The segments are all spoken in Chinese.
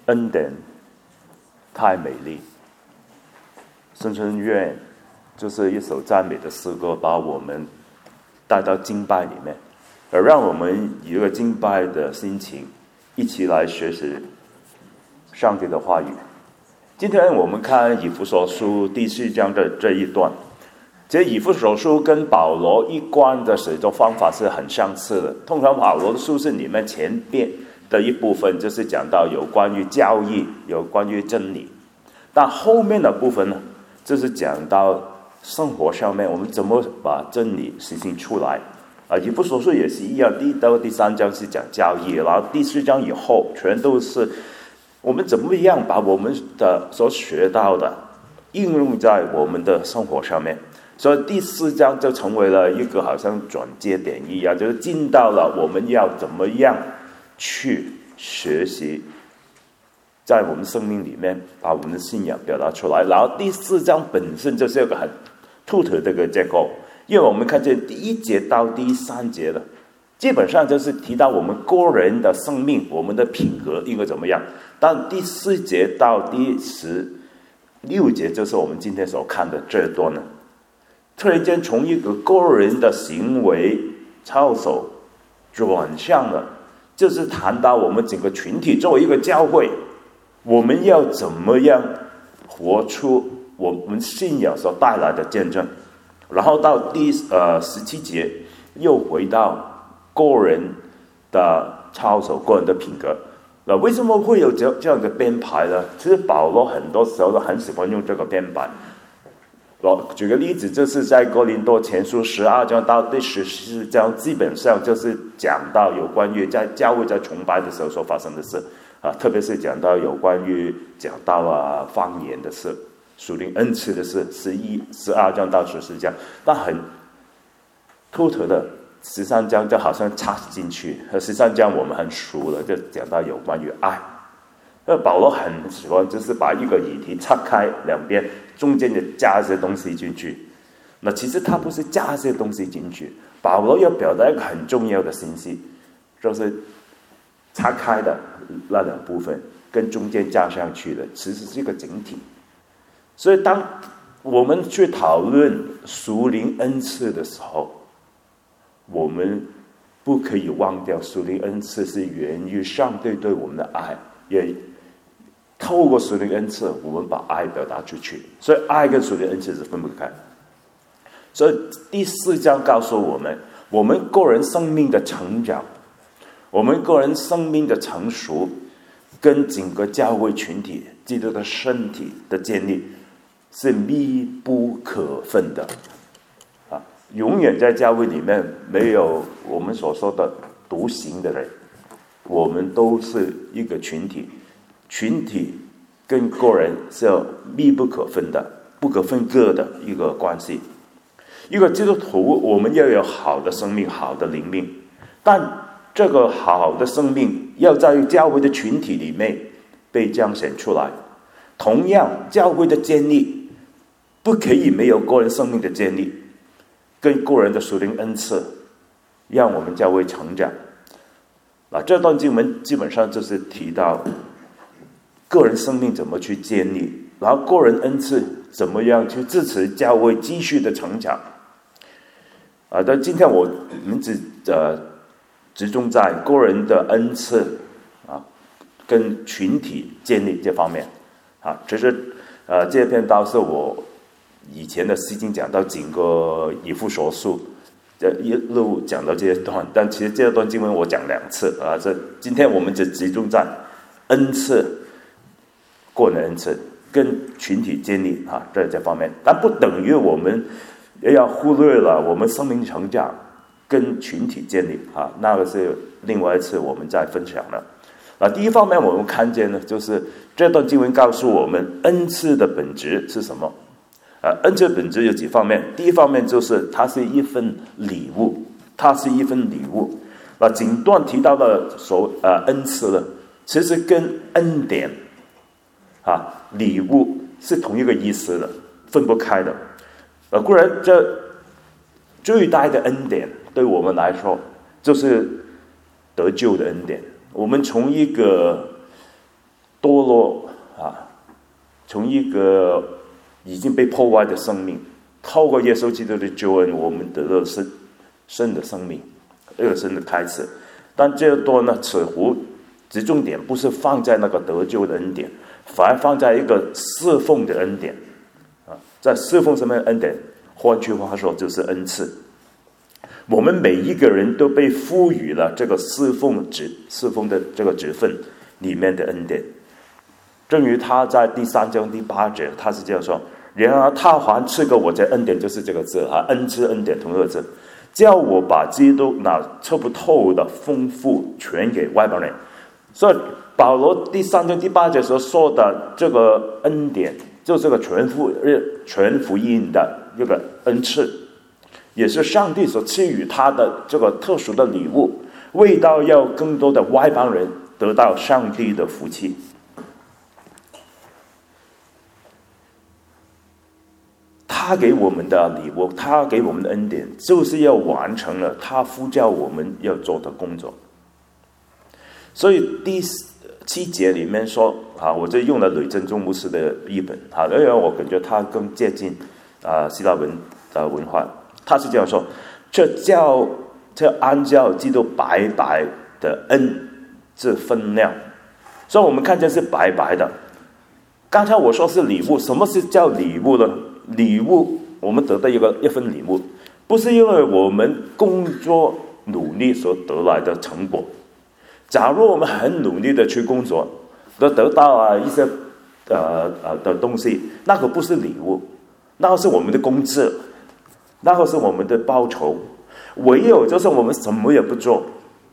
恩典太美丽。深深愿就是一首赞美的诗歌，把我们带到敬拜里面，而让我们以一个敬拜的心情一起来学习上帝的话语。今天我们看以弗所书第4章的这一段，其实以弗所书跟保罗一贯的写作方法是很相似的。通常保罗的书信里面前边的一部分就是讲到有关于教义，有关于真理，但后面的部分呢，就是讲到生活上面我们怎么把真理实行出来。以弗所书也是一样，第1到第3章是讲教义，然后第4章以后全都是我们怎么样把我们的所学到的应用在我们的生活上面。所以第4章就成为了一个好像转接点一样，就是进到了我们要怎么样去学习，在我们生命里面把我们的信仰表达出来。然后第4章本身就是一个很突出的一个结构，因为我们看见第1节到第3节的基本上就是提到我们个人的生命，我们的品格应该怎么样。但第4节到第16节就是我们今天所看的这段呢，突然间从一个个人的行为操守转向了，就是谈到我们整个群体作为一个教会，我们要怎么样活出我们信仰所带来的见证。然后到第17节又回到个人的操守，个人的品格。为什么会有这样的编排呢？其实保罗很多时候都很喜欢用这个编排。举个例子，就是在哥林多前书12章到第14章，基本上就是讲到有关于在教会在崇拜的时候所发生的事特别是讲到有关于讲到方言的事，属灵恩赐的事，12章到14章。但很突出的13章就好像插进去，和13章我们很熟了，就讲到有关于爱。保罗很喜欢就是把一个议题拆开两边，中间就加一些东西进去。那其实他不是加一些东西进去，保罗要表达一个很重要的信息，就是拆开的那两部分跟中间加上去的其实是一个整体。所以当我们去讨论属灵恩赐的时候，我们不可以忘掉属灵恩赐是源于上帝对我们的爱，也透过属灵恩赐我们把爱表达出去。所以爱跟属灵恩赐是分不开。所以第4章告诉我们，我们个人生命的成长，我们个人生命的成熟，跟整个教会群体基督的身体的建立是密不可分的永远在教会里面没有我们所说的独行的人，我们都是一个群体，群体跟个人是密不可分的、不可分割的一个关系。一个基督徒，我们要有好的生命、好的灵命，但这个好的生命要在教会的群体里面被彰显出来。同样，教会的建立不可以没有个人生命的建立，跟个人的属灵恩赐，让我们教会成长。这段经文基本上就是提到个人生命怎么去建立，然后个人恩赐怎么样去支持教会继续的成长。但今天我们只集中在个人的恩赐跟群体建立这方面其实这篇道是我以前的诗经讲到整个以弗所书一路讲到这一段，但其实这段经文我讲2次今天我们只集中在恩赐、个人恩赐跟群体建立这方面，但不等于我们也要忽略了我们生命成长跟群体建立那个是另外一次我们再分享了。第一方面我们看见呢，就是这段经文告诉我们恩赐的本质是什么。恩赐的本质有几方面，第一方面就是它是一份礼物，整段提到的恩赐呢，其实跟恩典礼物是同一个意思的，分不开的。固然这最大的恩典对我们来说就是得救的恩典，我们从一个堕落从一个已经被破坏的生命，透过耶稣基督的救恩，我们得到新的生命，新的开始。但这多呢，似乎集中点不是放在那个得救的恩典，反而放在一个侍奉的恩典在侍奉上面的恩典，换句话说就是恩赐。我们每一个人都被赋予了这个侍奉的这个职分里面的恩典。正如他在第3章第8节，他是这样说：然而他还赐给我这恩典，就是这个字恩赐恩典同一个字，叫我把基督那测不透的丰富传给外邦人。所以保罗第3章第8节所说的这个恩典，就是这个全福音的这个恩赐，也是上帝所赐予他的这个特殊的礼物，为到要更多的外邦人得到上帝的福气。他给我们的礼物，他给我们的恩典，就是要完成了他呼叫我们要做的工作。所以第7节里面说我这用了吕振中牧师的译本因为我感觉他更接近希腊文的文化。他是这样说：这按照基督白白的恩这分量。所以我们看见是白白的。刚才我说是礼物，什么是叫礼物呢？礼物我们得到一份礼物，不是因为我们工作努力所得来的成果。假如我们很努力的去工作，得到一些的东西，那个不是礼物，那个是我们的工资，那个是我们的报酬。唯有就是我们什么也不做，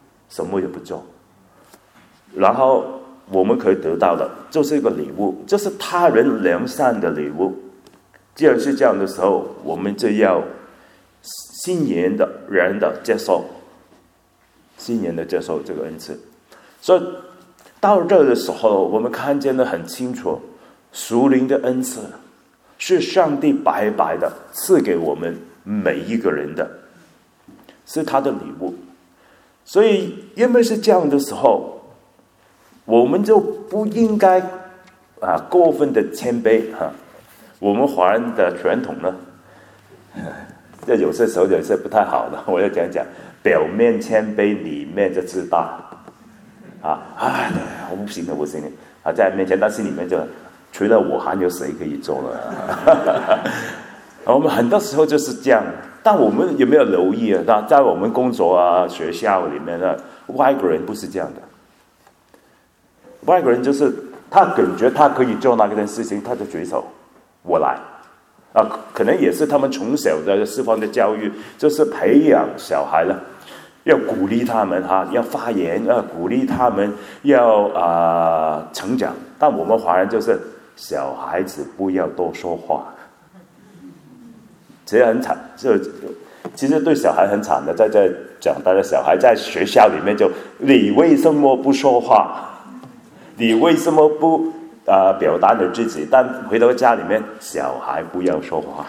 然后我们可以得到的就是一个礼物，就是他人良善的礼物。既然是这样的时候，我们就要欣然的接受这个恩赐。所以到这的时候，我们看见得很清楚，属灵的恩赐是上帝白白的赐给我们每一个人的，是他的礼物。所以因为是这样的时候，我们就不应该过分的谦卑我们华人的传统呢，这有些时候有些不太好的，我要讲，表面谦卑，里面就自大我不行的在面前，但是里面就除了我还有谁可以做了我们很多时候就是这样。但我们有没有留意在我们工作学校里面外国人不是这样的。外国人就是他感觉他可以做那件事情，他就举手我来可能也是他们从小的释放的教育，就是培养小孩了，要鼓励他们要发言，要鼓励他们要成长。但我们华人就是小孩子不要多说话，这很惨。其实对小孩很惨的，在这长大的小孩在学校里面就你为什么不说话，你为什么不表达你自己，但回到家里面小孩不要说话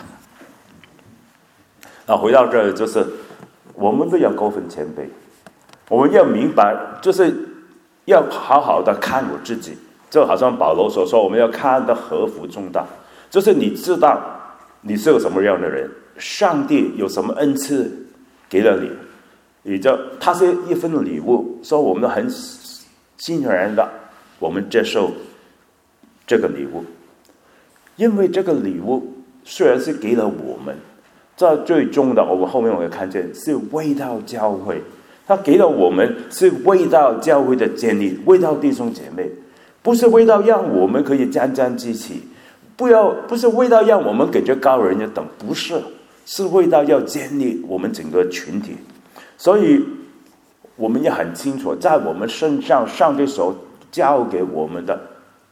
回到这就是我们不要过分谦卑，我们要明白，就是要好好的看我自己。就好像保罗所说，我们要看得合乎中道，就是你知道你是个什么样的人，上帝有什么恩赐给了你，也就它是一份礼物，所以我们很欣然的我们接受这个礼物。因为这个礼物虽然是给了我们，这最终的我们后面会看见是为到教会，他给了我们是为到教会的建立，为到弟兄姐妹，不是为到让我们可以沾沾自喜，不是为到让我们感觉高人一等，不是，是为到要建立我们整个群体。所以我们也很清楚，在我们身上上帝所交给我们的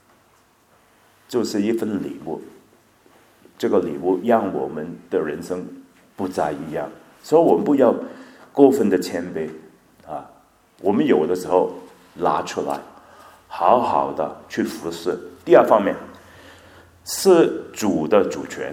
就是一份礼物，这个礼物让我们的人生不再一样。所以我们不要过分的谦卑我们有的时候拿出来好好的去服侍。第二方面是主的主权。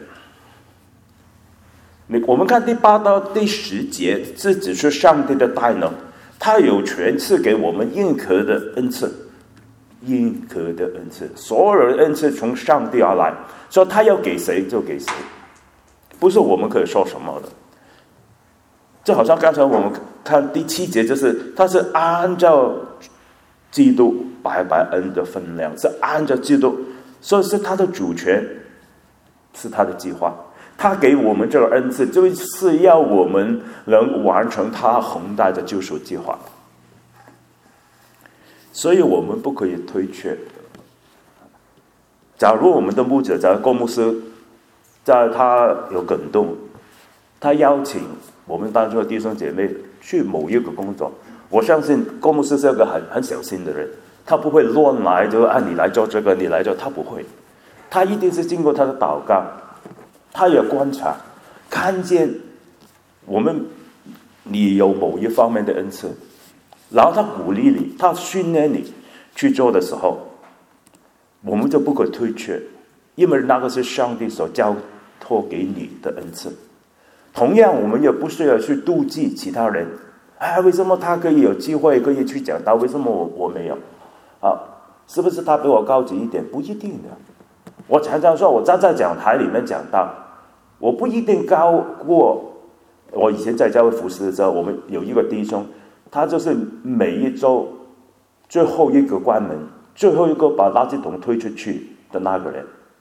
我们看第8到第10节，这只是上帝的大能，他有权赐给我们任何的恩赐， 应可的恩赐，所有的恩赐从上帝而来，所以他要给谁就给谁，不是我们可以说什么的。就好像刚才我们看第7节，就是他是按照基督白白恩的分量，是按照基督，所以是他的主权，是他的计划。他给我们这个恩赐，就是要我们能完成他宏大的救赎计划，所以我们不可以推却。假如我们的牧者，假如郭牧师，在他有感动，他邀请我们当中的弟兄姐妹去某一个工作，我相信郭牧师是一个很小心的人，他不会乱来，就你来做这个，你来做，他不会，他一定是经过他的祷告，他也观察，看见你有某一方面的恩赐，然后他鼓励你，他训练你去做的时候，我们就不可推却，因为那个是上帝所交托给你的恩赐。同样，我们也不需要去妒忌其他人，为什么他可以有机会可以去讲道，为什么我没有？是不是他比我高级一点？不一定的。我常常说，我站在讲台里面讲道，我不一定高过。我以前在教会服侍的时候，我们有一个弟兄，他就是每一周最后一个关门，最后一个把垃圾桶推出去的那个人。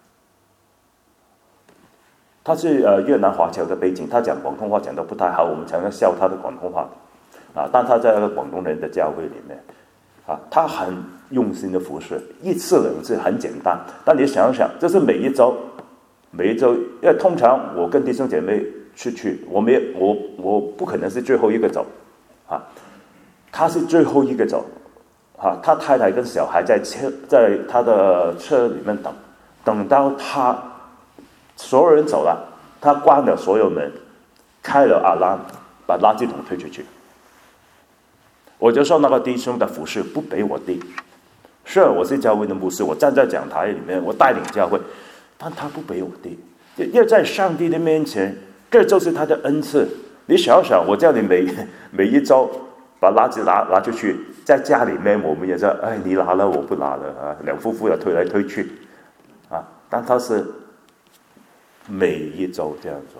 他是越南华侨的背景，他讲广东话讲得不太好，我们常常笑他的广东话但他在那个广东人的教会里面他很用心的服侍，一次两次很简单，但你想想，这是每一周，因为通常我跟弟兄姐妹出去，我不可能是最后一个走他是最后一个走他太太跟小孩在他的车里面等到他所有人走了，他关了所有门，开了alarm，把垃圾桶推出去。我就说那个弟兄的服侍不比我低，是我是教会的牧师，我站在讲台里面，我带领教会，但他不比我低，因为在上帝的面前，这就是他的恩赐。你想想，我叫你每一周把垃圾拿出去，在家里面我们也是你拿了我不拿了两夫妇的推来推去但他是每一周这样做，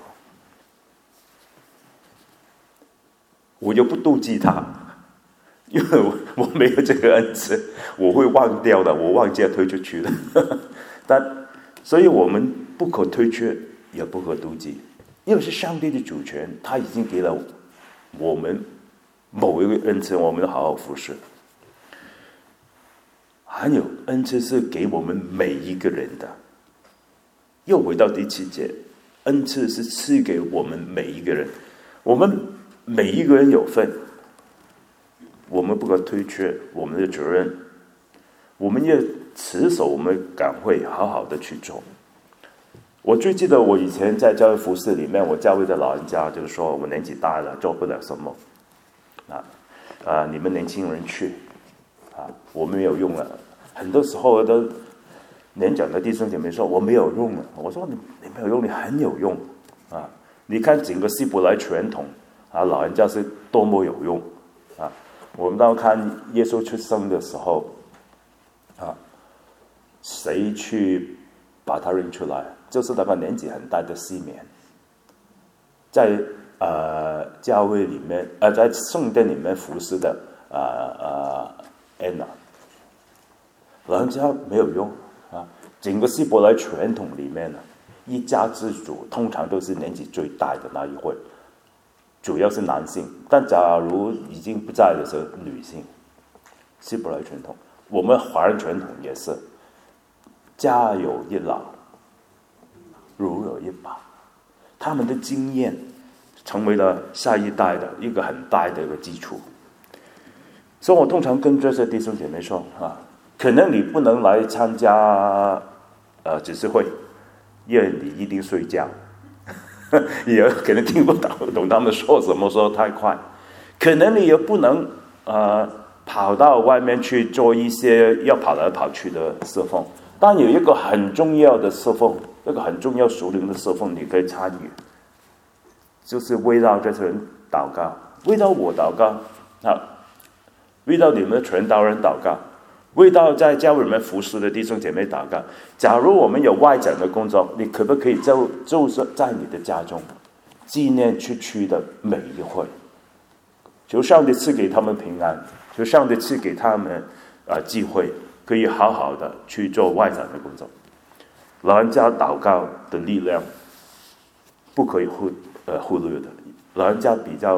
我就不妒忌他，因为我没有这个恩赐，我会忘掉的，我忘记要推出去了所以我们不可推却，也不可妒忌，因为是上帝的主权，他已经给了我们某一个恩赐，我们要好好服侍。还有恩赐是给我们每一个人的，又回到第7节，恩赐是赐给我们每一个人，我们每一个人有份，我们不可推却我们的责任，我们也持守我们岗位，好好的去做。我最记得我以前在教会服侍里面，我教会的老人家就是说，我年纪大了，做不了什么你们年轻人去我们没有用了。很多时候都年长的弟兄姐妹说我没有用了，我说你没有用，你很有用你看整个希伯来传统老人家是多么有用我们当看耶稣出生的时候谁去把他认出来？就是那个年纪很大的西缅，在教会里面在圣殿里面服侍的安娜，老人家没有用整个希伯来传统里面一家之主通常都是年纪最大的那一位，主要是男性，但假如已经不在的时候，女性。希伯来传统，我们华人传统也是，家有一老，如有一宝，他们的经验成为了下一代的一个很大的一个基础。所以我通常跟这些弟兄姐妹说可能你不能来参加执事会，因为你一定睡觉也可能听不懂他们说什么，说太快，可能你也不能跑到外面去做一些要跑来跑去的侍奉，但有一个很重要的侍奉，一个很重要属灵的侍奉你可以参与，就是围绕这些人祷告，围绕我祷告为到你们的传道人祷告， 为到在教会里面服侍的弟兄姐妹祷告。假如我们有外展的工作，你可不可以就是在你的家中纪念去的每一会，求上帝赐给他们平安，求上帝赐给他们机会，可以好好的去做外展的工作。老人家祷告的力量不可以忽略的。老人家比较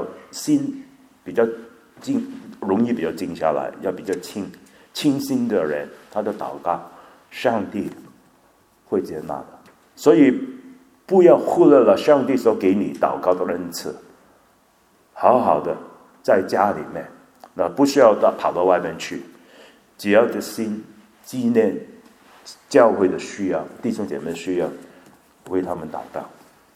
静，容易比较静下来，要比较清心的人，他的祷告上帝会接纳的。所以不要忽略了上帝所给你祷告的恩赐，好好的在家里面，那不需要跑到外面去，只要的心纪念教会的需要，弟兄姐妹需要，为他们祷告。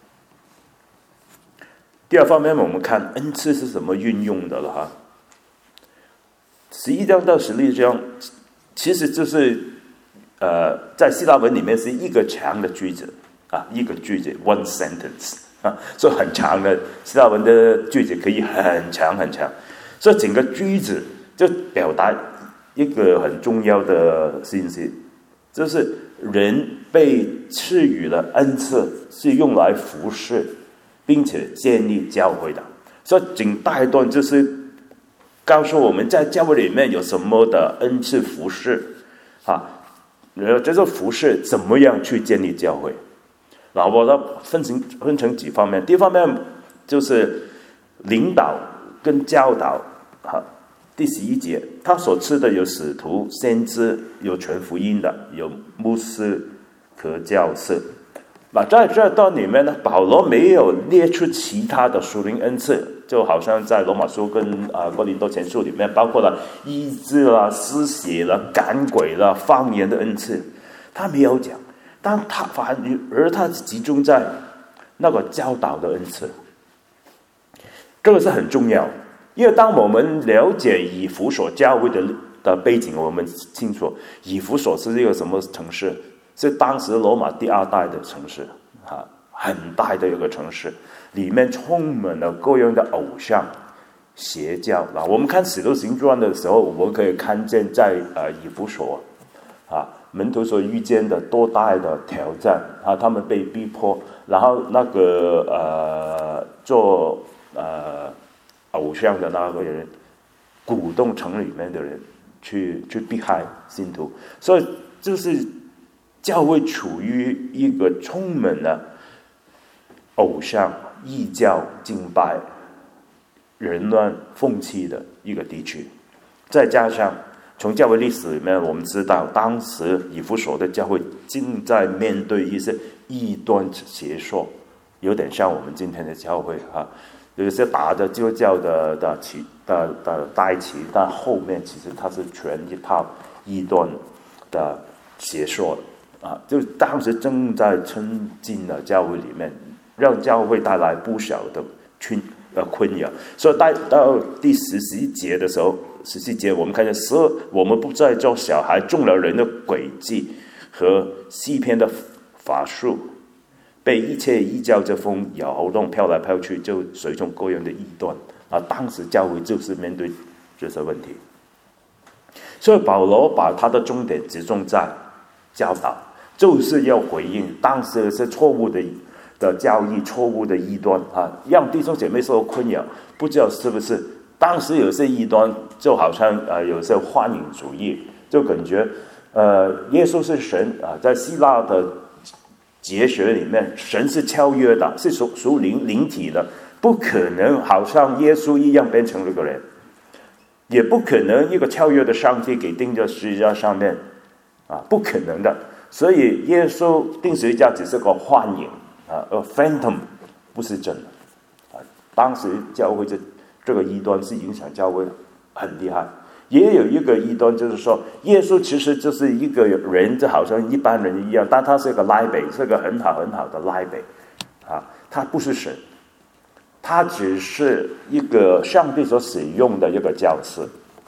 第二方面，我们看恩赐是怎么运用的了哈。11章到16章，其实就是在希腊文里面是一个长的句子一个句子 one sentence 所以很长的希腊文的句子可以很长很长，所以整个句子就表达一个很重要的信息，就是人被赐予了恩赐是用来服侍并且建立教会的。所以整大一段就是告诉我们在教会里面有什么的恩赐服侍这个服侍怎么样去建立教会。然后我要分成几方面。第一方面就是领导跟教导第11节，他所赐的有使徒、先知，有传福音的，有牧师和教士。那在这段里面呢，保罗没有列出其他的属灵恩赐，就好像在罗马书跟哥林多前书里面包括了医治啦、施洗啦、赶鬼啦、方言的恩赐，他没有讲。但他集中在那个教导的恩赐，这个是很重要。因为当我们了解以弗所教会的背景，我们清楚以弗所是一个什么城市，是当时罗马第2大的城市很大的一个城市，里面充满了各样的偶像邪教。我们看使徒行传的时候，我们可以看见在以弗所门徒所遇见的多大的挑战他们被逼迫，然后那个做偶像的那个人鼓动城里面的人去逼害信徒。所以就是教会处于一个充满了偶像、异教敬拜、淫乱风气的一个地区。再加上从教会历史里面我们知道，当时以弗所的教会正在面对一些异端邪说，有点像我们今天的教会有些打着基督教的大旗，但后面其实它是全一套异端的邪说就当时正在撑进了教会里面，让教会带来不小的困扰。所以到第17节的时候，17节我们看见我们不再做小孩，中了人的诡计和戏骗的法术，被一切异教之风摇动，飘来飘去，就随从各样的异端当时教会就是面对这些问题。所以保罗把他的重点集中在教导，就是要回应当时是错误的教义、错误的异端让弟兄姐妹受困扰。不知道是不是当时有些异端，就好像有些幻影主义，就感觉耶稣是神在希腊的哲学里面，神是超越的，是属灵体的，不可能好像耶稣一样变成了个人，也不可能一个超越的上帝给钉在十字架上面不可能的。所以耶稣钉十字架只是个幻影phantom 不是真的当时教会这个异端是影响教会很厉害。也有一个异端，就是说耶稣其实就是一个人，就好像一般人一样，但他是一个拉比，是个很好的拉比他不是神，他只是一个上帝所使用的一个教师，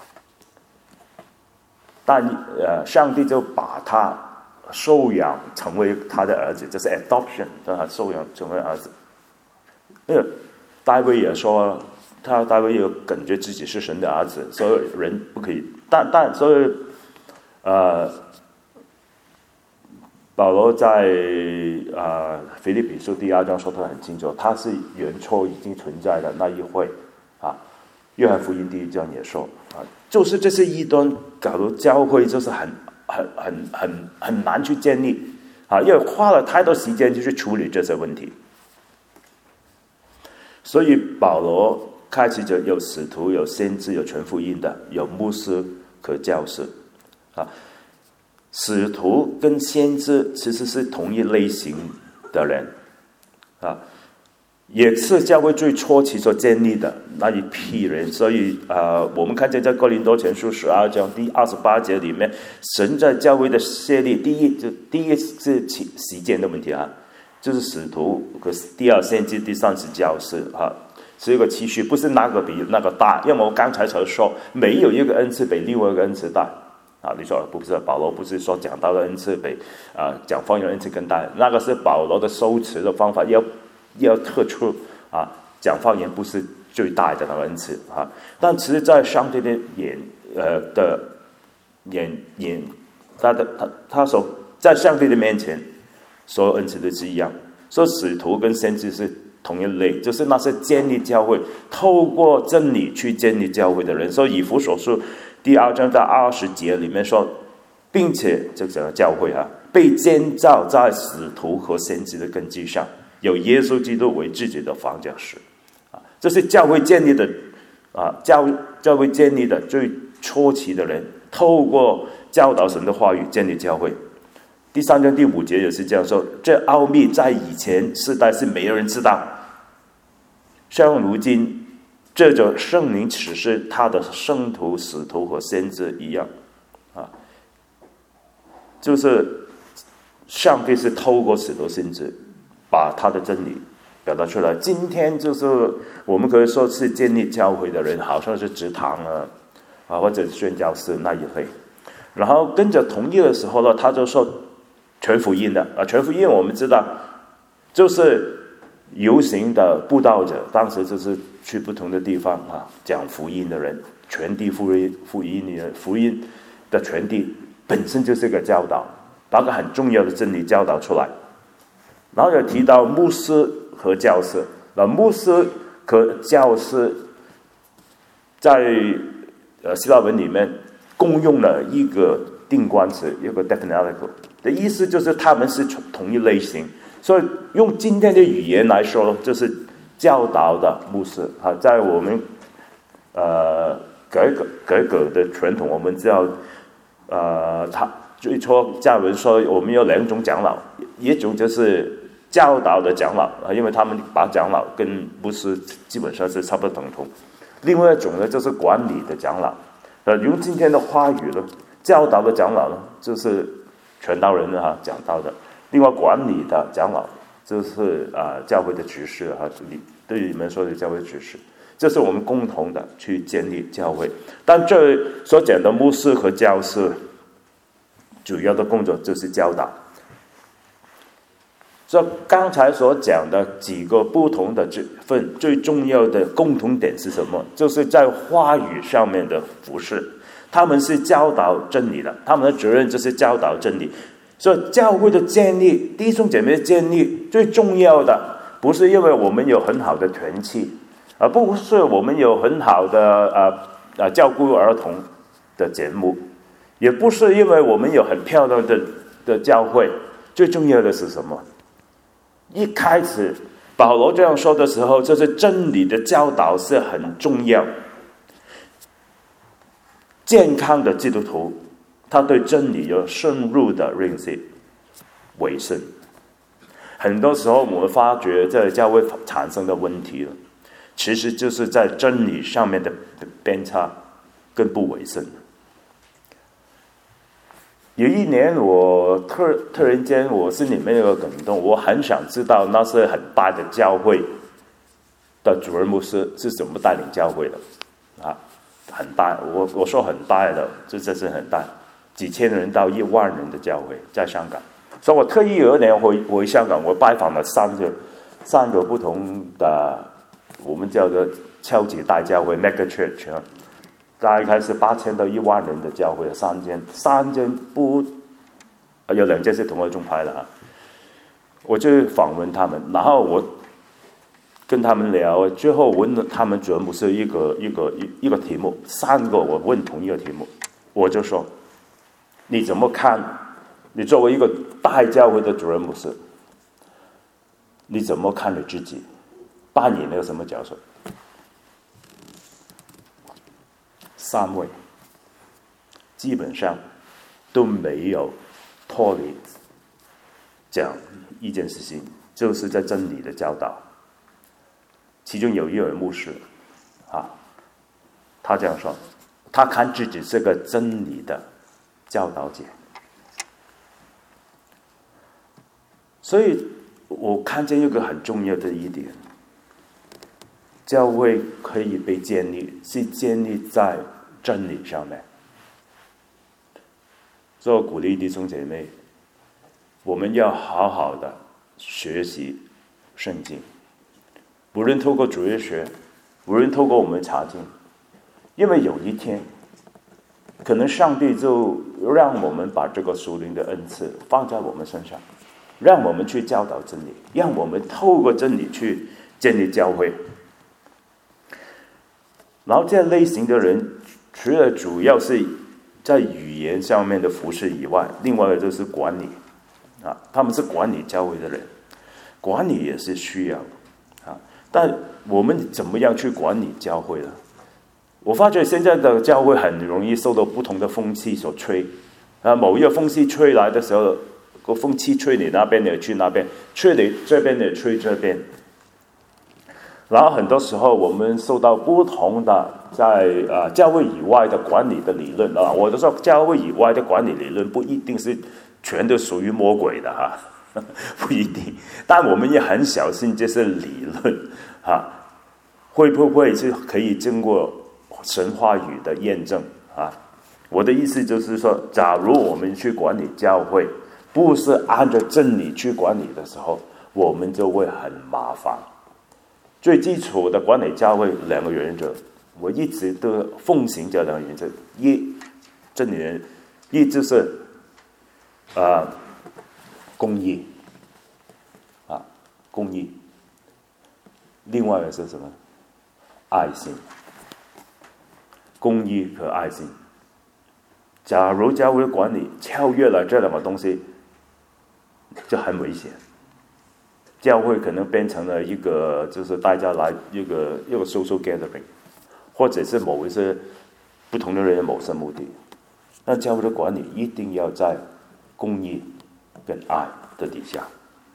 但上帝就把他收养成为他的儿子，就是 adoption， 让他收养成为儿子。大卫也说，大卫也感觉自己是神的儿子，所有人不可以，但所以保罗在腓立比书第2章说得很清楚，他是原初已经存在的那一会啊。约翰福音第1章也说啊，就是这些异端搞到教会就是很难去建立啊，因为花了太多时间就去处理这些问题。所以保罗开始就有使徒、有先知、有传福音的，有牧师和教师啊。使徒跟先知其实是同一类型的人啊，也是教会最初期所建立的那一批人。所以我们看见在哥林多前书12章第28节里面，神在教会的设立，第一是时间的问题啊，就是使徒，第二先知，第三是教师啊，是一个期序，不是哪个比那个大。因为我刚才才说，没有一个恩赐比另外一个恩赐大。啊，你说不是？保罗不是说讲道的恩赐比讲方言的恩赐更大？那个是保罗的修辞的方法，要特殊啊，讲方言不是最大的那个恩赐啊。但其实，在上帝的他所在上帝的面前，所有恩赐都是一样。所以使徒跟先知是同一类，就是那些建立教会、透过真理去建立教会的人。所以以弗所书第2章到20节里面说，并且这整个教会被建造在使徒和先知的根基上，有耶稣基督为自己的房角石这是教会建立的教会建立的最初期的人，透过教导神的话语建立教会。第3章第5节也是这样说，这奥秘在以前世代是没有人知道，像如今这种圣灵启示他的圣徒、使徒和先知一样就是上帝是透过使徒先知把他的真理表达出来。今天就是我们可以说是建立教会的人，好像是职堂或者宣教士那一类。然后跟着同意的时候呢，他就说传福音的传福音我们知道就是游行的布道者，当时就是去不同的地方讲福音的人，传递福音的传递本身就是个教导，把个很重要的真理教导出来。然后有提到牧师和教师，牧师和教师在希腊文里面共用了一个定冠词，一个 definitical 的意思，就是他们是同一类型。所以用今天的语言来说，就是教导的牧师在我们改革的传统，我们知道他最初教文说我们有2种长老，一种就是教导的长老因为他们把长老跟牧师基本上是差不多等同。另外一种呢，就是管理的长老用今天的话语呢，教导的长老呢就是传道人讲道的。另外管理的长老就是教会的执事对于你们说的教会执事，这是我们共同的去建立教会。但这所讲的牧师和教师主要的工作就是教导。所以刚才所讲的几个不同的职分，最重要的共同点是什么？就是在话语上面的服事，他们是教导真理的，他们的责任就是教导真理。所以教会的建立，弟兄姐妹的建立，最重要的不是因为我们有很好的团契，不是我们有很好的照顾儿童的节目，也不是因为我们有很漂亮的教会。最重要的是什么？一开始保罗这样说的时候，就是真理的教导是很重要。健康的基督徒他对真理有深入的认识为甚。很多时候我们发觉在教会产生的问题其实就是在真理上面的偏差跟不为甚。有一年我突然间我心里面有个感动，我很想知道那些很大的教会的主任牧师是怎么带领教会的很大，我说很大的，这是很大，几千人到1万人的教会在香港。所以我特意有一年回香港，我拜访了三个不同的我们叫做超级大教会 mega church 大概是8000到1万人的教会，3间不有2间是同一宗派的我就访问他们，然后我跟他们聊，最后问了他们全部是一个题目，3个我问同一个题目，我就说你怎么看？你作为一个大教会的主任牧师，你怎么看你自己扮演了什么角色？3位基本上都没有脱离讲一件事情，就是在真理的教导。其中有一位牧师他这样说，他看自己是个真理的教导者。所以我看见一个很重要的一点，教会可以被建立，是建立在真理上面。所以我鼓励弟兄姐妹，我们要好好的学习圣经，无论透过主日学，无论透过我们查经，因为有一天可能上帝就让我们把这个属灵的恩赐放在我们身上，让我们去教导真理，让我们透过真理去建立教会。然后这类型的人，除了主要是在语言上面的服侍以外，另外就是管理他们是管理教会的人，管理也是需要但我们怎么样去管理教会呢？我发觉现在的教会很容易受到不同的风气所吹某一个风气吹来的时候，个风气吹你那边，你去那边；吹你这边，你吹这边。然后很多时候，我们受到不同的在教会以外的管理的理论我就说，教会以外的管理理论不一定是全都属于魔鬼的不一定。但我们也很小心这些理论会不会是可以经过神话语的验证我的意思就是说，假如我们去管理教会，不是按照真理去管理的时候，我们就会很麻烦。最基础的管理教会2个原则，我一直都奉行这2个原则：真理一就是公义公义，另外是什么？爱心。公义和爱心。假如教会管理超越了这2个东西，就很危险。教会可能变成了一个就是大家来一个 social gathering， 或者是某一些不同的人有某些目的。那教会的管理一定要在公义跟爱的底下。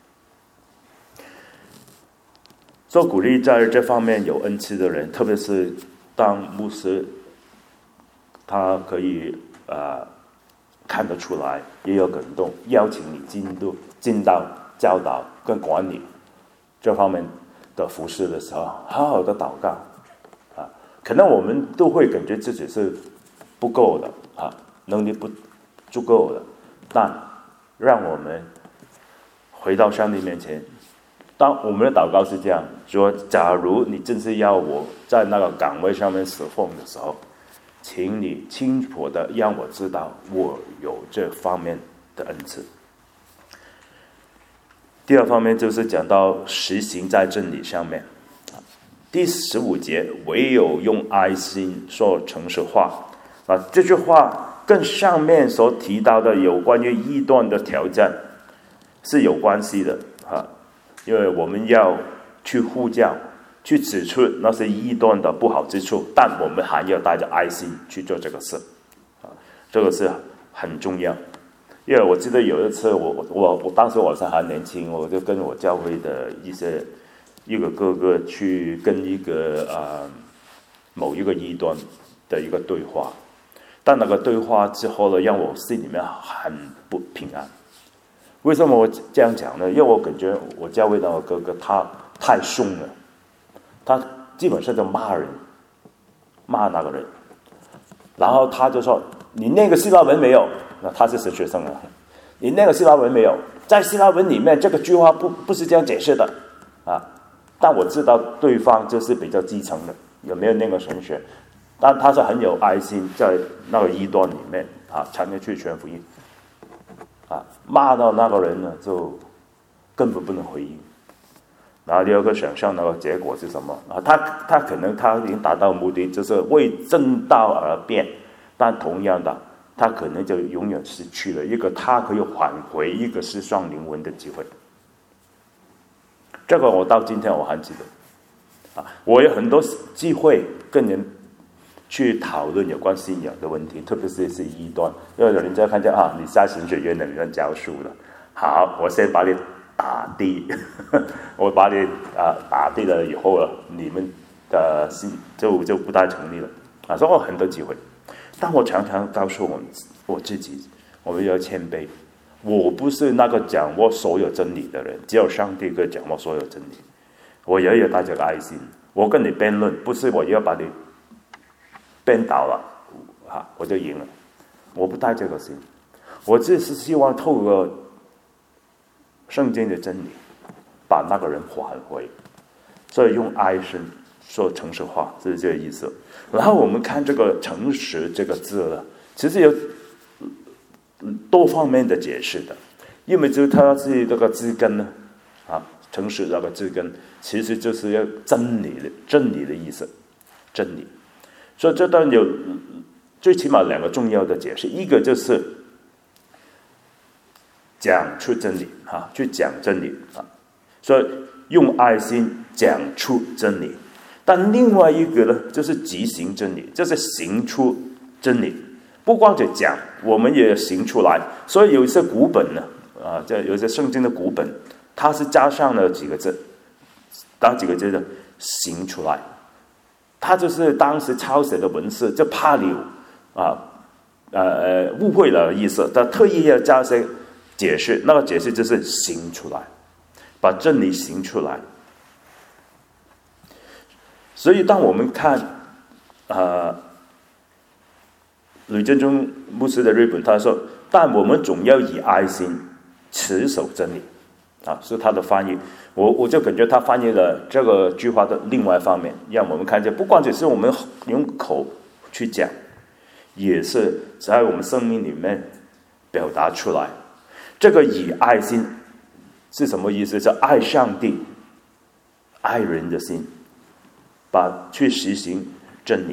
所以鼓励在这方面有恩赐的人，特别是当牧师，他可以看得出来，也有感动，邀请你进到教导跟管理这方面的服事的时候，好好的祷告可能我们都会感觉自己是不够的能力不足够的，但让我们回到上帝面前。当我们的祷告是这样说：假如你真是要我在那个岗位上面侍奉的时候，请你清楚的让我知道我有这方面的恩赐。第2方面就是讲到实行在真理上面。第15节，唯有用爱心说诚实话这句话跟上面所提到的有关于异端的挑战是有关系的因为我们要去呼叫，去指出那些异端的不好之处，但我们还要带着爱心去做这个事这个是很重要。因为我记得有一次我当时我是还年轻，我就跟我教会的一个哥哥去跟一个某一个异端的一个对话，但那个对话之后呢，让我心里面很不平安。为什么我这样讲呢？因为我感觉我教会那个哥哥他太凶了，他基本上就骂那个人，然后他就说：“你那个希腊文没有？”那他是神学生你那个希腊文没有？在希腊文里面这个句话不是这样解释的但我知道对方就是比较基层的，有没有那个神学？ 但他是很有爱心，在那个异端里面常常去传福音骂到那个人呢，就根本不能回应。然后第二个想象那个结果是什么他可能他已经达到目的，就是为正道而变，但同样的，他可能就永远失去了一个他可以挽回一个失丧灵魂的机会。这个我到今天我还记得我有很多机会跟人去讨论有关信仰的问题，特别是异端，因为有人家看见你在神学院里面教书了，好，我先把你打低我把你打低了以后你们的信就不太成立了所以我很多机会，但我常常告诉我自己，我们要谦卑，我不是那个掌握所有真理的人，只有上帝可以掌握所有真理。我也要带着爱心，我跟你辩论，不是我要把你辩倒了我就赢了，我不带这个心，我只是希望透过圣经的真理把那个人挽回，所以用爱心说诚实话，是这个意思。然后我们看这个诚实这个字其实有多方面的解释的，因为就是它是这个字根呢诚实那个字根其实就是要真理的意思，真理。所以这段有最起码两个重要的解释，一个就是讲出真理去讲真理所以用爱心讲出真理。但另外一个呢，就是执行真理，就是行出真理，不光是讲，我们也行出来。所以有一些古本呢有一些圣经的古本，它是加上了几个字，哪几个字呢？行出来。它就是当时抄写的文字，就怕你误会了意思，他特意要加些解释，那个解释就是行出来，把真理行出来。所以当我们看吕振中牧师的日本，他说，但我们总要以爱心持守真理是他的翻译。我就感觉他翻译了这个句话的另外一方面，让我们看见不光只是我们用口去讲，也是在我们生命里面表达出来。这个以爱心是什么意思？是爱上帝爱人的心，去实行真理。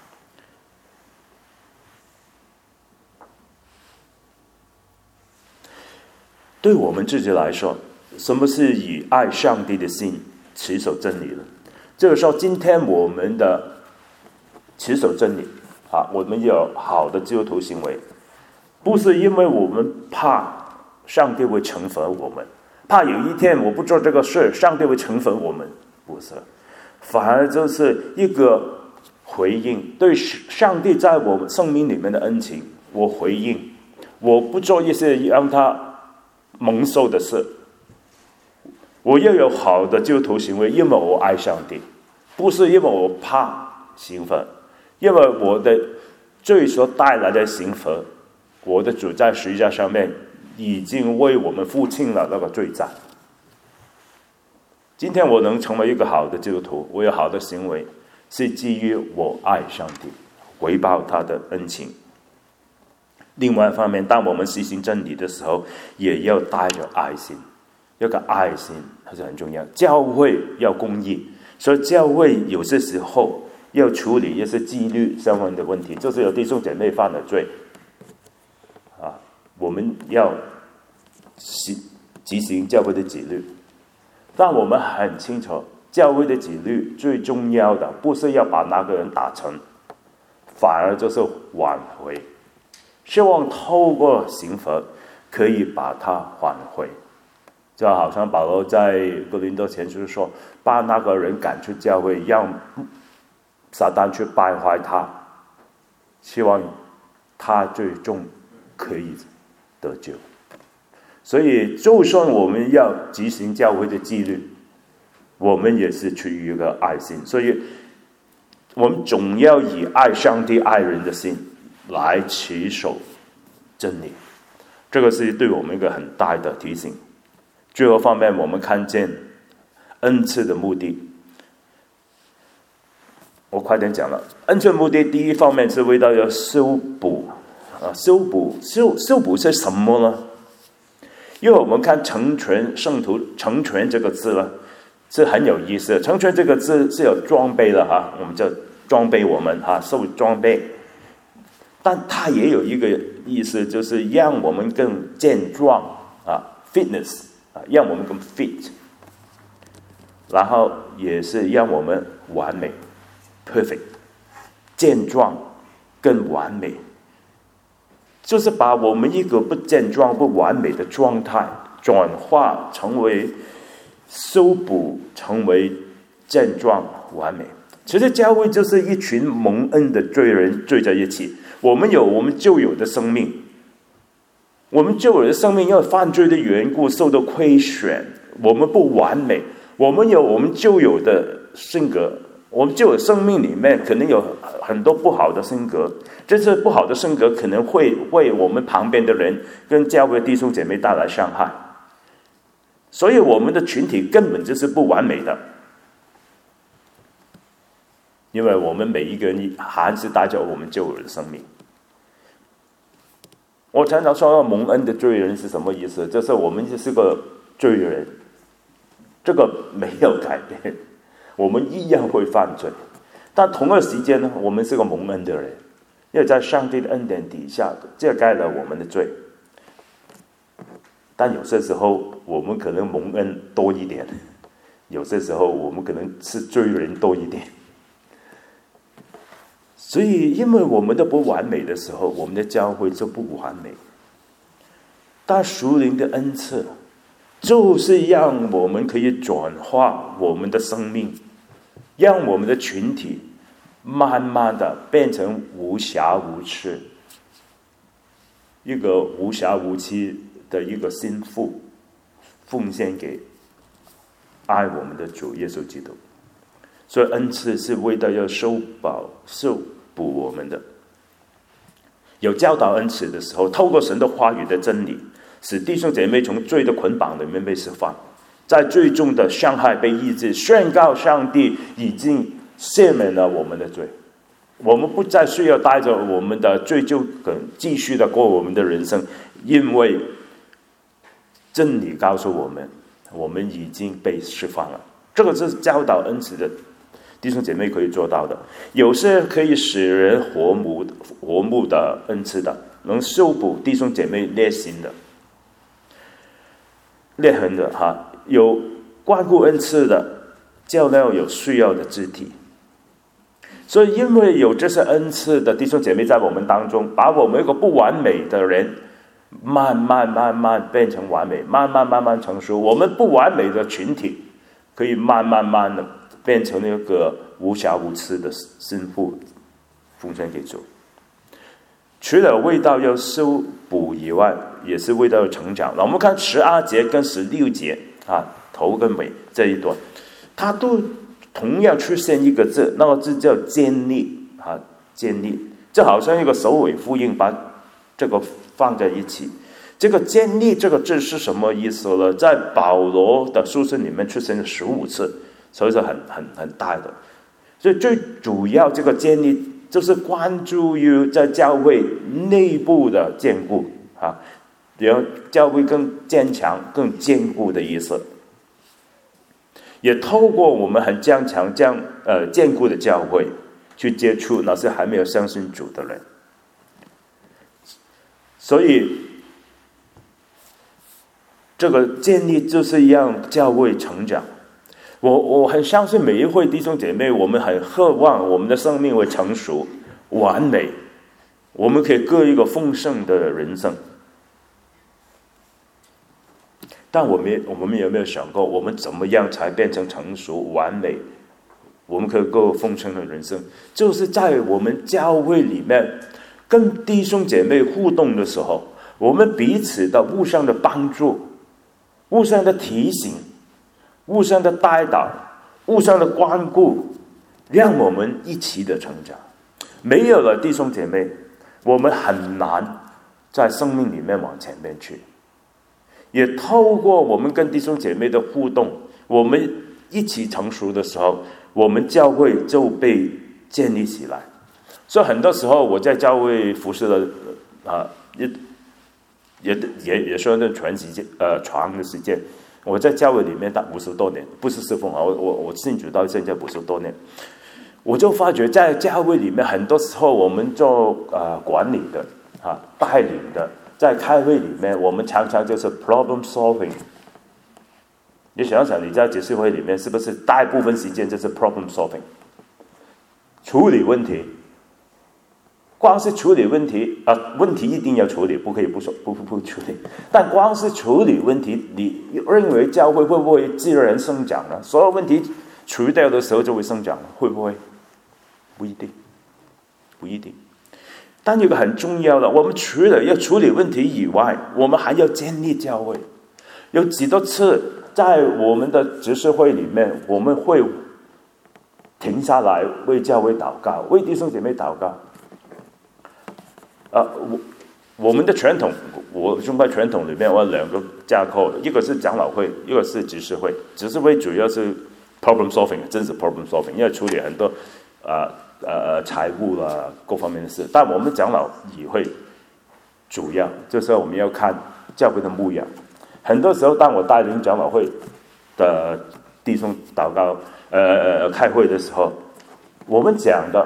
对我们自己来说，什么是以爱上帝的心持守真理呢？就是说，今天我们的持守真理我们有好的基督徒行为，不是因为我们怕上帝会惩罚我们，怕有一天我不做这个事，上帝会惩罚我们，不是，反而就是一个回应，对上帝在我们生命里面的恩情，我回应，我不做一些让他蒙受的事，我要有好的基督徒行为，因为我爱上帝，不是因为我怕刑罚，因为我的罪所带来的刑罚，我的主在十字架上面已经为我们付清了那个罪债。今天我能成为一个好的基督徒，我有好的行为，是基于我爱上帝，回报他的恩情。另外一方面，当我们实行真理的时候，也要带着爱心，这个爱心还是很重要。教会要公义，所以教会有些时候要处理一些纪律相关的问题，就是有弟兄姐妹犯了罪我们要执行教会的纪律。但我们很清楚，教会的纪律最重要的不是要把那个人打成，反而就是挽回，希望透过刑罚可以把他挽回。就好像保罗在哥林多前书说，把那个人赶出教会，让撒旦去败坏他，希望他最终可以得救。所以就算我们要执行教会的纪律，我们也是出于一个爱心，所以我们总要以爱上帝爱人的心来持守真理，这个是对我们一个很大的提醒。最后方面，我们看见恩赐的目的。 我快点讲了。恩赐目的第一方面是为了要修补修补是什么呢？因为我们看成全圣徒，成全这个字呢是很有意思的。成全这个字是有装备的哈，我们叫装备我们哈，受装备。但它也有一个意思，就是让我们更健壮fitness 让我们更 fit， 然后也是让我们完美 perfect， 健壮更完美，就是把我们一个不健壮不完美的状态转化成为修补，成为健壮完美。其实教会就是一群蒙恩的罪人聚在一起，我们有我们旧有的生命，我们旧有的生命因为犯罪的缘故受到亏损，我们不完美，我们有我们旧有的性格，我们旧有生命里面可能有很多不好的性格，这些不好的性格可能会为我们旁边的人跟教会的弟兄姐妹带来伤害，所以我们的群体根本就是不完美的，因为我们每一个人还是带着我们旧有的生命。我常常说蒙恩的罪人是什么意思，就是我们就是个罪人，这个没有改变，我们一样会犯罪，但同一时间呢，我们是个蒙恩的人，因为在上帝的恩典底下遮盖了我们的罪。但有些时候我们可能蒙恩多一点，有些时候我们可能是罪人多一点。所以因为我们的不完美的时候，我们的教会就不完美。但属灵的恩赐就是让我们可以转化我们的生命，让我们的群体慢慢的变成无瑕无疵，一个无瑕无疵的一个心腹，奉献给爱我们的主耶稣基督。所以恩赐是为了要修补我们的。有教导恩赐的时候，透过神的话语的真理，使弟兄姐妹从罪的捆绑里面被释放，在最终的伤害被医治，宣告上帝已经赦免了我们的罪，我们不再需要带着我们的罪疚感继续的过我们的人生，因为真理告诉我们，我们已经被释放了。这个是教导恩赐的弟兄姐妹可以做到的。有些可以使人活木的恩赐的，能修补弟兄姐妹裂痕的有关顾恩赐的，照料有需要的肢体。所以因为有这些恩赐的弟兄姐妹在我们当中，把我们一个不完美的人慢慢变成完美，慢慢成熟，我们不完美的群体可以慢慢的变成那个无瑕无疵的心腹，奉献给主。除了为到要修补以外，也是为到要成长。我们看12节跟16节头跟尾这一段，它都同样出现一个字，那个字叫建立建立，就好像一个首尾呼应，把这个放在一起。这个建立这个字是什么意思呢？在保罗的书信里面出现了15次，所以是很大的。所以最主要这个建立就是关注于在教会内部的坚固让教会更坚强更坚固的意思，也透过我们很坚强坚固的教会去接触那些还没有相信主的人。所以这个建立就是让教会成长。我很相信每一位弟兄姐妹，我们很渴望我们的生命会成熟完美，我们可以过一个丰盛的人生。但我们有没有想过，我们怎么样才变成成熟完美，我们可以过丰盛的人生？就是在我们教会里面跟弟兄姐妹互动的时候，我们彼此的互相的帮助，互相的提醒，互相的带导，互相的关顾，让我们一起的成长。没有了弟兄姐妹，我们很难在生命里面往前面去。也透过我们跟弟兄姐妹的互动，我们一起成熟的时候，我们教会就被建立起来。所以很多时候我在教会服侍的也说那长的时间，我在教会里面打50多年，不是侍奉啊，我信主到现在50多年，我就发觉在教会里面，很多时候我们做管理的带领的，在开会里面，我们常常就是 problem solving。你想想，你在解释会里面是不是大部分时间就是 problem solving， 处理问题？光是处理问题问题一定要处理，不可以不处理。但光是处理问题，你认为教会会不会自然生长呢？所有问题处理掉的时候就会生长了，会不会？不一定，不一定。但有个很重要的，我们除了要处理问题以外，我们还要建立教会。有几多次在我们的执事会里面，我们会停下来为教会祷告，为弟兄姐妹祷告。我们的传统，我宗派传统里面有2个架构，一个是长老会，一个是执事会。执事会主要是 problem solving， 真是 problem solving， 要处理很多财务各方面的事。但我们长老也会主要就是我们要看教会的牧养。很多时候，当我带领长老会的弟兄祷告开会的时候，我们讲的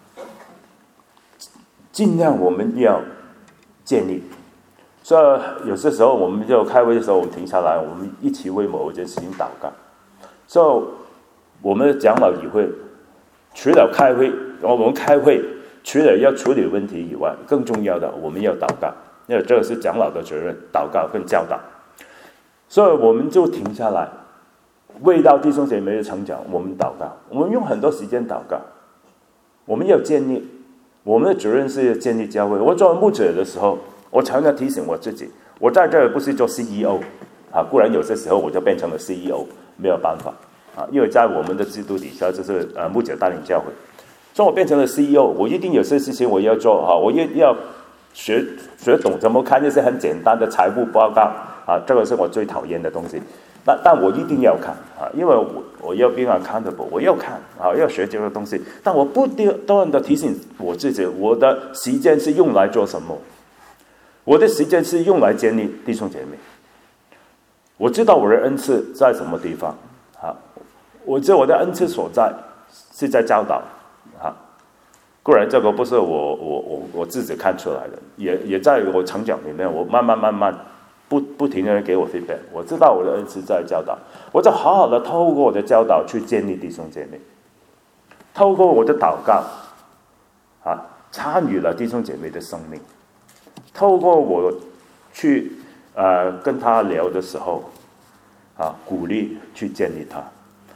尽量我们要建立。所以有些时候我们就开会的时候，我们停下来，我们一起为某一件事情祷告。所以我们的长老也会除了开会，我们开会除了要处理问题以外，更重要的我们要祷告，因为这个是长老的责任，祷告跟教导。所以我们就停下来，为到弟兄姐妹的成长，我们祷告，我们用很多时间祷告。我们要建立，我们的责任是要建立教会。我做牧者的时候，我常常提醒我自己，我在这儿不是做 CEO 固然有些时候我就变成了 CEO， 没有办法因为在我们的制度底下，就是牧者带领教会，所以我变成了 CEO， 我一定有些事情我要做我要学懂怎么看这些很简单的财务报告这个是我最讨厌的东西。但我一定要看因为我要 be accountable， 我要看要学这个东西。但我不断的提醒我自己，我的时间是用来做什么？我的时间是用来建立弟兄姐妹。我知道我的恩赐在什么地方我知道我的恩赐所在是在教导固然这个不是我自己看出来的，也在我成长里面，我慢慢不停的给我 feedback， 我知道我的恩赐在教导，我就好好的透过我的教导去建立弟兄姐妹，透过我的祷告参与了弟兄姐妹的生命，透过我去跟他聊的时候鼓励去建立他。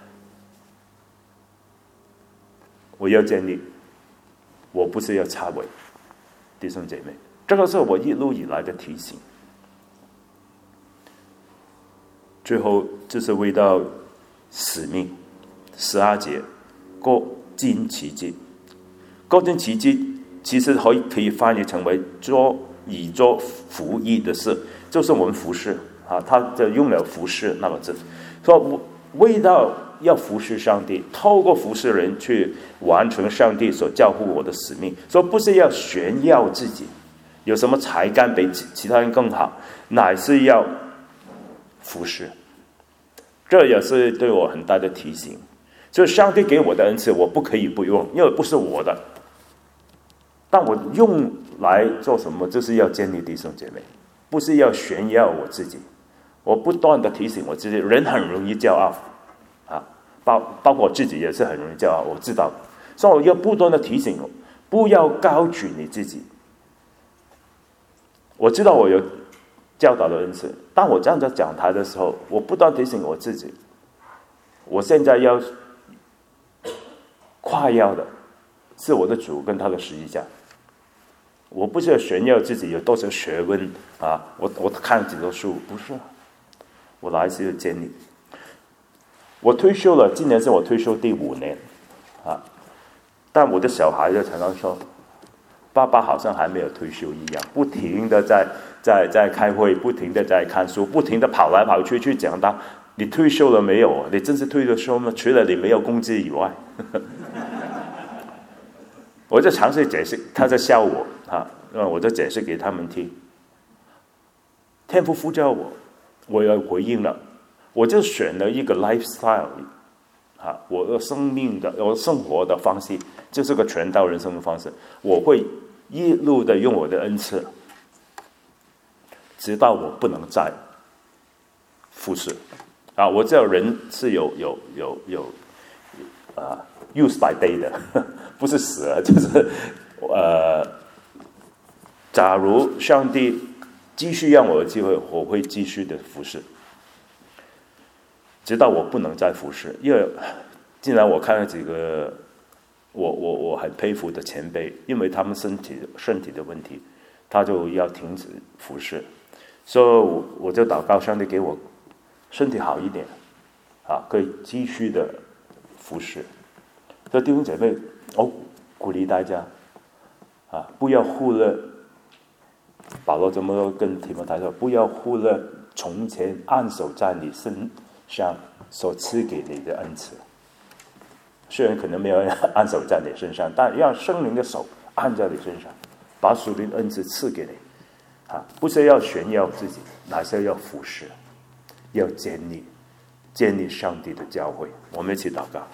我要建立，我不是要插尾弟兄姐妹，这个是我一路以来的提醒。最后就是为到使命12节，各尽其职。各尽其职其实可以翻译成为以做服役的事，就是我们服侍他就用了服侍那个字，说为到要服侍上帝，透过服侍人去完成上帝所交付我的使命。说不是要炫耀自己有什么才干比其他人更好，乃是要服侍。这也是对我很大的提醒，就是上帝给我的恩赐我不可以不用，因为不是我的，但我用来做什么？就是要建立弟兄姐妹，不是要炫耀我自己。我不断的提醒我自己，人很容易骄傲包括我自己也是很容易骄傲，我知道，所以我要不断的提醒，不要高举你自己。我知道我有教导的恩赐，当我站在讲台的时候，我不断提醒我自己，我现在要夸耀的是我的主跟他的十字架。我不是要炫耀自己有多少学问我看几多书，不是，我来是要建立。我退休了，今年是我退休第5年但我的小孩就常常说，爸爸好像还没有退休一样，不停的在开会，不停的在看书，不停的跑来跑去去讲到你退休了没有？你真是退了休吗？除了你没有工资以外我就尝试解释，他在笑我我就解释给他们听。天父呼叫我，我要回应了，我就选了一个 lifestyle 我的生活的方式就是个传道人生的方式，我会一路的用我的恩赐，直到我不能再服侍我知道人是有use by day 的，不是死了，就是假如上帝继续让我有机会，我会继续的服侍，直到我不能再服侍。因为既然我看了几个我很佩服的前辈，因为他们身体的问题，他就要停止服侍，所以我就祷告上帝给我身体好一点可以继续的服侍。所以弟兄姐妹，鼓励大家不要忽略，保罗怎么跟提摩太说，不要忽略从前按手在你身上所赐给你的恩赐。虽然可能没有人按手在你身上，但让圣灵的手按在你身上，把属灵恩赐赐给你不是要炫耀自己，乃是要服侍，要建立上帝的教会。我们一起祷告。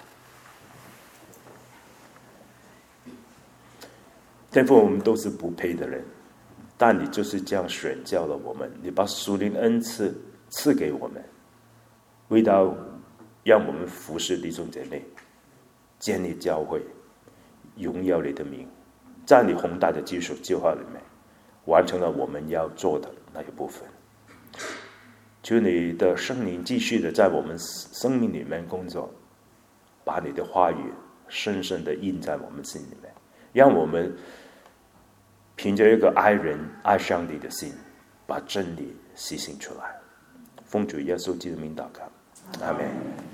天父，我们都是不配的人，但你就是这样选教了我们，你把属灵恩赐赐给我们，为到让我们服侍弟兄姐妹，建立教会，荣耀你的名，在你宏大的技术计划里面完成了我们要做的那一部分。求你的圣灵继续的在我们生命里面工作，把你的话语深深的印在我们心里面，让我们凭着一个爱人爱上帝的心，把真理实行出来。奉主耶稣基督的名祷告，阿们。